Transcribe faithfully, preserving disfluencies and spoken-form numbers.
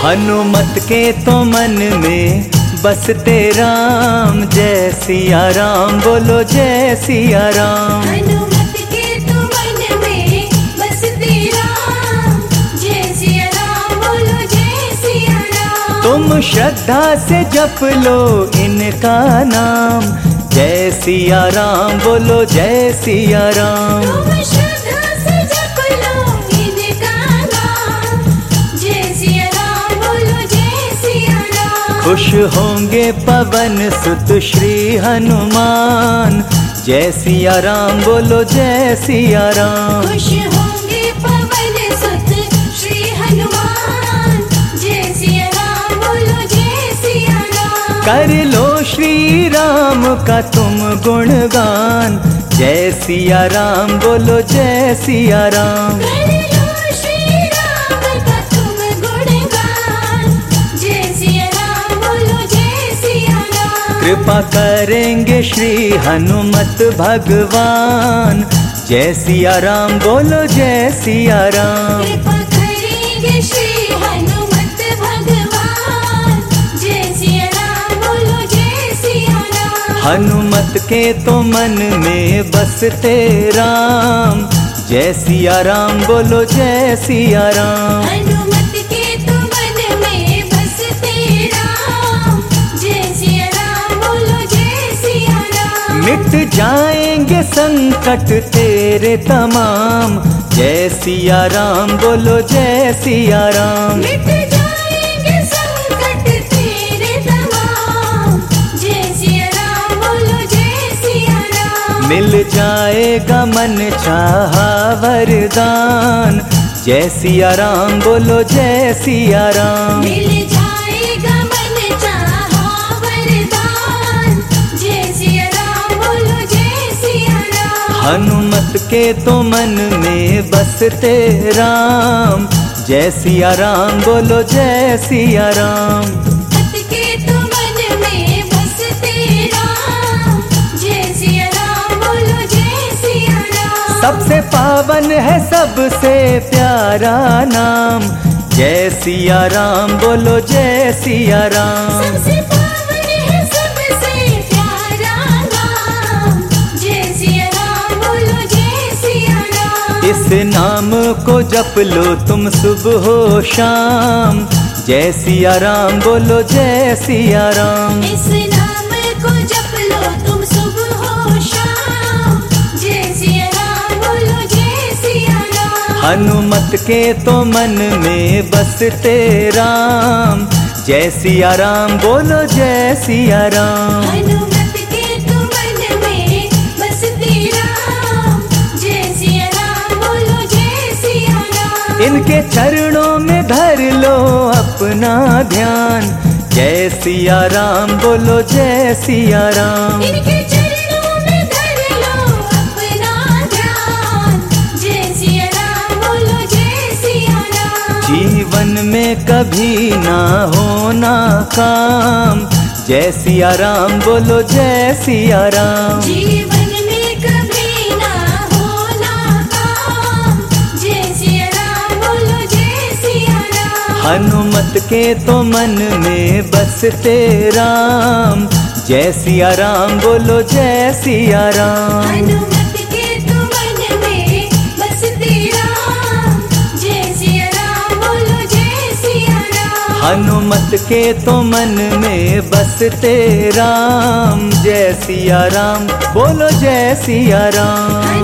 हनुमत के तो मन में बसते राम, जय सिया राम बोलो जय सिया राम। हनुमत के तो मन में बसते राम, जय सिया राम बोलो जय सिया राम। तुम श्रद्धा से जप लो इनका नाम, जय सिया राम बोलो जय सिया राम। तुम श्रद्धा से जप लो इनका नाम, जय सिया राम बोलो जय सिया राम। खुश होंगे पवन सुत श्री हनुमान, जय सिया राम बोलो जय सिया राम। खुश होंगे पवन सुत श्री हनुमान, जय सिया राम बोलो जय सिया राम। कर लो श्री राम का तुम गुणगान, जय सिया राम बोलो जय सिया राम। कर लो श्री राम का तुम गुणगान, जय सिया राम बोलो जय सिया राम। कृपा करेंगे श्री हनुमत भगवान, जय सिया राम बोलो जय सिया राम। कृपा करेंगे श्री हनुमत भगवान, जय सिया राम बोलो जय सिया राम। हनुमत के तो मन में बसते राम, जय सिया राम बोलो जय सिया राम। हनुमत के तो मन में बसते राम, जय सिया राम बोलो जय सिया राम। मिट जाएंगे संकट तेरे तमाम, जय सिया राम बोलो जय सिया राम। मिट जाएंगे संकट तेरे तमाम, जय सिया राम बोलो जय सिया राम। मिल जाएगा मन चाहा वरदान, जय सिया राम बोलो जय सिया राम। मिल जाएगा मन चाहा वरदान, जय सिया राम बोलो जय सिया राम। हनुमत के तो मन में बसते राम, जय सिया राम बोलो जय सिया राम। हनुमत के तो मन में बसते राम, जय सिया राम बोलो जय सिया राम। सबसे पावन है सबसे प्यारा नाम, जय सिया राम बोलो जय सिया राम। सबसे पावन है सबसे प्यारा नाम, जय सिया राम बोलो जय सिया राम। इस नाम को जप लो तुम सुबह हो शाम, जय सिया राम बोलो जय सिया राम। इस नाम को जप लो तुम सुबह हो शाम, जय सिया राम बोलो जय सिया राम। हनुमत के तो मन में बसते राम, जय सिया राम बोलो जय सिया राम। हनुमत के तो मन में बसते राम, जय सिया राम बोलो जय सिया राम। इनके चरणों में धर लो अपना ध्यान, जय सिया राम बोलो जय सिया राम। इनके चरणों में धर लो अपना ध्यान, जय सिया राम बोलो जय सिया राम। जीवन में कभी ना होना काम, जय सिया राम बोलो जय सिया राम। जीवन में कभी ना होना काम, जय सिया राम बोलो जय सिया राम। हनुमत के तो मन में बसते राम, जय सिया राम बोलो जय सिया राम। हनुमत के तो मन में बसते राम, जय सिया राम बोलो जय सिया राम। हनुमत के तो मन में बसते राम, जय सिया राम बोलो जय सिया राम।